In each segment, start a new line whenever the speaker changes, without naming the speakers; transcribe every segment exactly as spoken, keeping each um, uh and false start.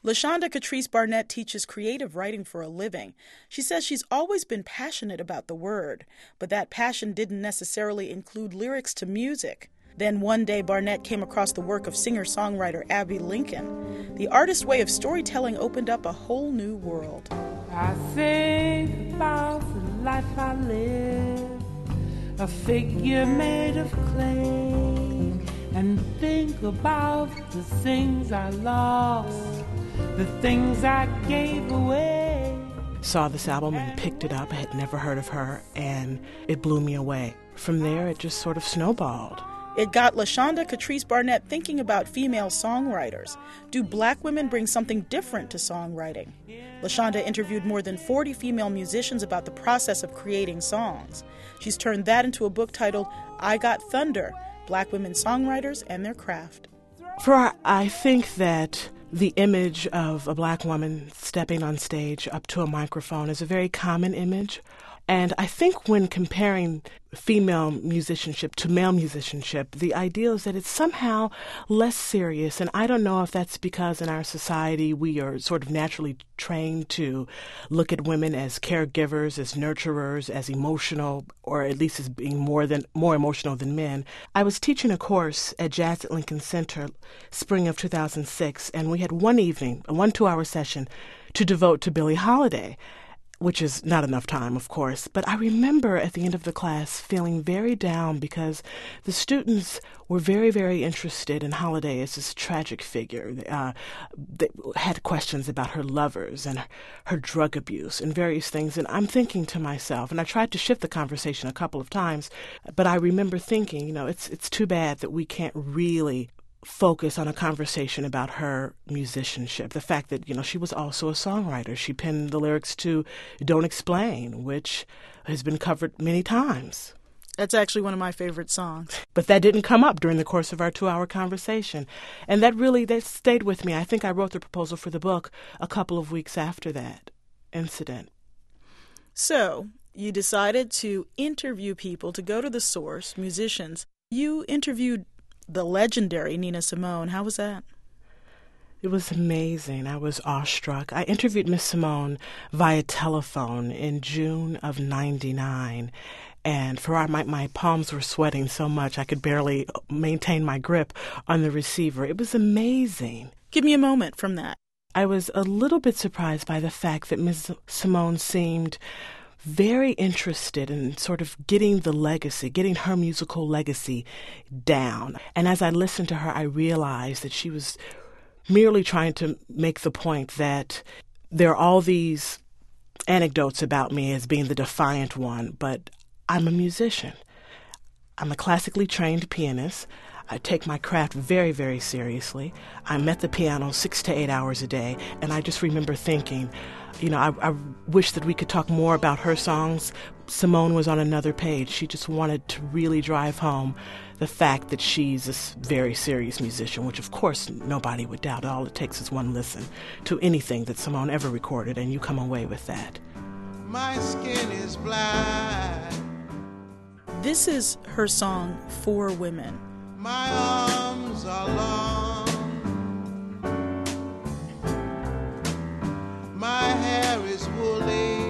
LaShonda Catrice Barnett teaches creative writing for a living. She says she's always been passionate about the word, but that passion didn't necessarily include lyrics to music. Then one day, Barnett came across the work of singer-songwriter Abbey Lincoln. The artist's way of storytelling opened up a whole new world.
I think about the life I live, a figure made of clay, and think about the things I lost, the things I gave away.
Saw this album and picked it up. I had never heard of her, and it blew me away. From there, it just sort of snowballed.
It got LaShonda Catrice Barnett thinking about female songwriters. Do black women bring something different to songwriting? LaShonda interviewed more than forty female musicians about the process of creating songs. She's turned that into a book titled I Got Thunder, Black Women Songwriters and Their Craft.
For I think that the image of a black woman stepping on stage up to a microphone is a very common image. And I think when comparing female musicianship to male musicianship, the idea is that it's somehow less serious. And I don't know if that's because in our society we are sort of naturally trained to look at women as caregivers, as nurturers, as emotional, or at least as being more than more emotional than men. I was teaching a course at Jazz at Lincoln Center spring of two thousand six, and we had one evening, a one two-hour session to devote to Billie Holiday, which is not enough time, of course. But I remember at the end of the class feeling very down because the students were very, very interested in Holiday as this tragic figure. Uh, they had questions about her lovers and her, her drug abuse and various things. And I'm thinking to myself, and I tried to shift the conversation a couple of times, but I remember thinking, you know, it's it's too bad that we can't really focus on a conversation about her musicianship. The fact that, you know, she was also a songwriter. She penned the lyrics to Don't Explain, which has been covered many times.
That's actually one of my favorite songs.
But that didn't come up during the course of our two-hour conversation. And that really, that stayed with me. I think I wrote the proposal for the book a couple of weeks after that incident.
So you decided to interview people, to go to the source, musicians. You interviewed the legendary Nina Simone. How was that?
It was amazing. I was awestruck. I interviewed Miss Simone via telephone in June of ninety-nine. And for my, my palms were sweating so much I could barely maintain my grip on the receiver. It was amazing.
Give me a moment from that.
I was a little bit surprised by the fact that Miss Simone seemed very interested in sort of getting the legacy, getting her musical legacy down. And as I listened to her, I realized that she was merely trying to make the point that there are all these anecdotes about me as being the defiant one, but I'm a musician. I'm a classically trained pianist. I take my craft very, very seriously. I'm at the piano six to eight hours a day, and I just remember thinking, you know, I, I wish that we could talk more about her songs. Simone was on another page. She just wanted to really drive home the fact that she's a very serious musician, which of course nobody would doubt. All it takes is one listen to anything that Simone ever recorded, and you come away with that.
My skin is black.
This is her song, For Women.
My arms are long. My hair is woolly.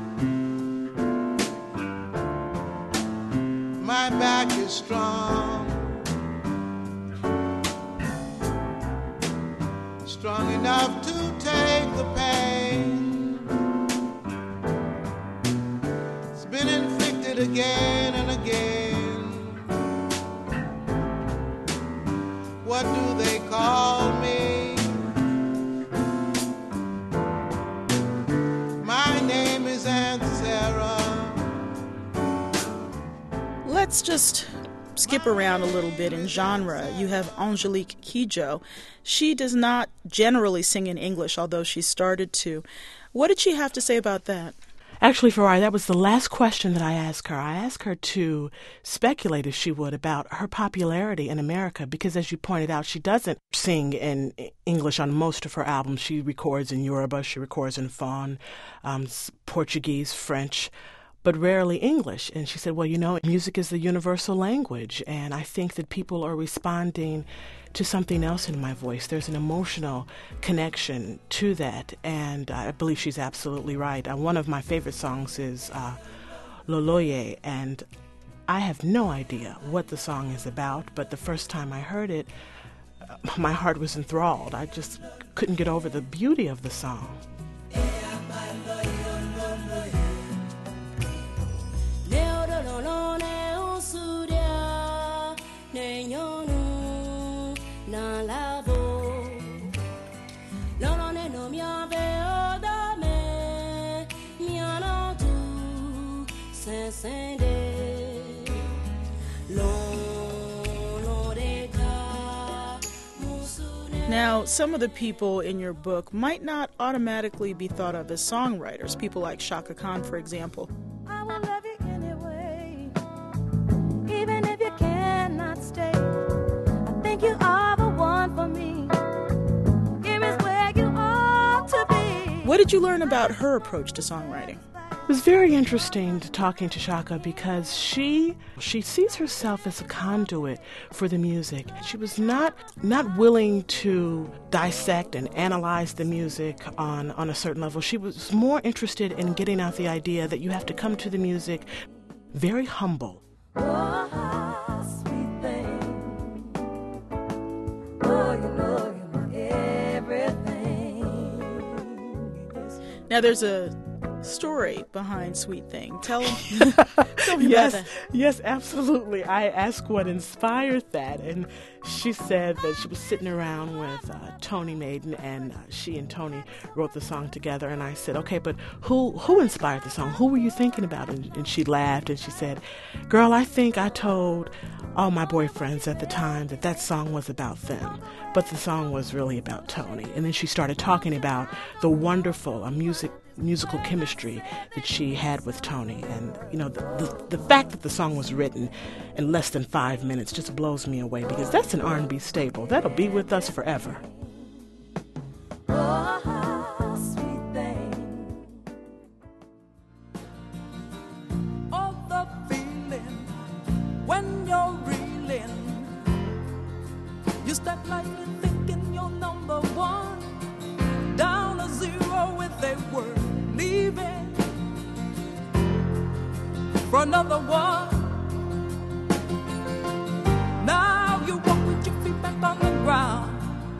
My back is strong. Strong enough to take the pain. It's been inflicted again and again. What do they call me? My name is Aunt Sarah.
Let's just skip around a little bit in genre. You have Angelique Kidjo. She does not generally sing in English, although she started to. What did she have to say about that?
Actually, Farah, that was the last question that I asked her. I asked her to speculate, if she would, about her popularity in America, because as you pointed out, she doesn't sing in English on most of her albums. She records in Yoruba, she records in Fon, um, Portuguese, French. but rarely English. And she said, well, you know, music is the universal language, and I think that people are responding to something else in my voice. There's an emotional connection to that, and I believe she's absolutely right. Uh, one of my favorite songs is uh, Loloye, and I have no idea what the song is about, but the first time I heard it, uh, my heart was enthralled. I just couldn't get over the beauty of the song.
Now, some of the people in your book might not automatically be thought of as songwriters, people like Chaka Khan, for example.
I will love you anyway, even if you cannot stay. I think you are the one for me. Here is where you ought to be.
What did you learn about her approach to songwriting?
It was very interesting to talking to Chaka because she she sees herself as a conduit for the music. She was not not willing to dissect and analyze the music on, on a certain level. She was more interested in getting out the idea that you have to come to the music very humble.
Oh, sweet thing. Oh, you know you're my everything.
Now, there's a story behind Sweet Thing. Tell, tell me
yes,
about that.
Yes, absolutely. I asked what inspired that, and she said that she was sitting around with uh, Tony Maiden, and uh, she and Tony wrote the song together. And I said, okay, but who who inspired the song? Who were you thinking about? And, and she laughed, and she said, girl, I think I told all my boyfriends at the time that that song was about them, but the song was really about Tony. And then she started talking about the wonderful uh, music musical chemistry that she had with Tony. And, you know, the, the, the fact that the song was written in less than five minutes just blows me away, because that's an R and B staple. That'll be with us forever.
Oh, sweet thing.
All the feeling when you're reeling, you step lightly thinking you're number one, down a zero with a word, leaving for another one. Now you walk with your feet back on the ground,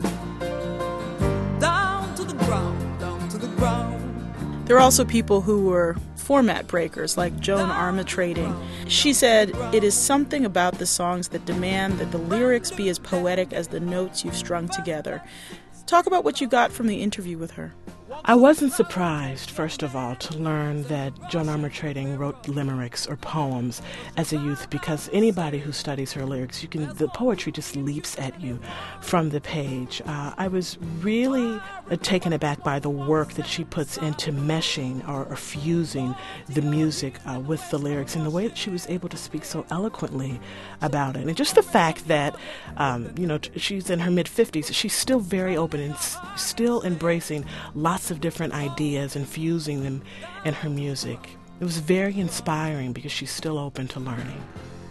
down to the ground, down to the ground.
There are also people who were format breakers, like Joan Armatrading. She said, it is something about the songs that demand that the lyrics be as poetic as the notes you've strung together. Talk about what you got from the interview with her.
I wasn't surprised, first of all, to learn that Joan Armatrading wrote limericks or poems as a youth, because anybody who studies her lyrics, you can the poetry just leaps at you from the page. Uh, I was really uh, taken aback by the work that she puts into meshing or, or fusing the music uh, with the lyrics, and the way that she was able to speak so eloquently about it. And just the fact that, um, you know, t- she's in her mid-fifties, she's still very open and s- still embracing lots of different ideas and fusing them in her music. It was very inspiring because she's still open to learning.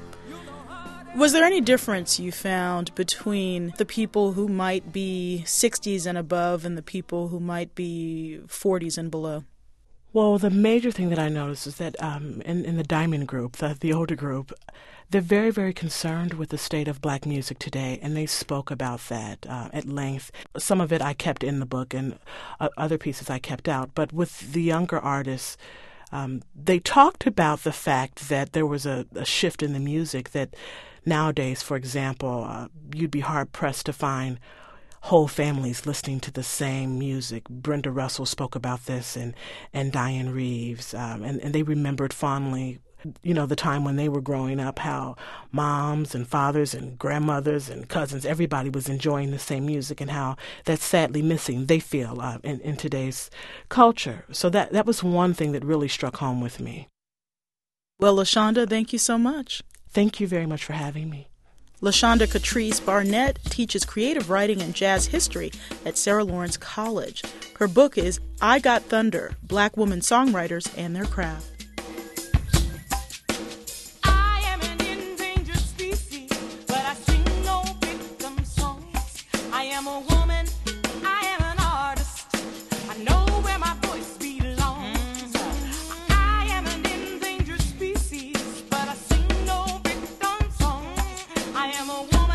Was there any difference you found between the people who might be sixties and above and the people who might be forties and below?
Well, the major thing that I noticed is that um, in, in the Diamond Group, the, the older group, they're very, very concerned with the state of black music today, and they spoke about that uh, at length. Some of it I kept in the book, and uh, other pieces I kept out. But with the younger artists, um, they talked about the fact that there was a, a shift in the music, that nowadays, for example, uh, you'd be hard-pressed to find whole families listening to the same music. Brenda Russell spoke about this, and, and Diane Reeves, um, and, and they remembered fondly, you know, the time when they were growing up, how moms and fathers and grandmothers and cousins, everybody was enjoying the same music, and how that's sadly missing, they feel, uh, in, in today's culture. So that, that was one thing that really struck home with me.
Well, LaShonda, thank you so much.
Thank you very much for having me.
LaShonda Catrice Barnett teaches creative writing and jazz history at Sarah Lawrence College. Her book is I Got Thunder, Black Women Songwriters and Their Craft.
I am a woman.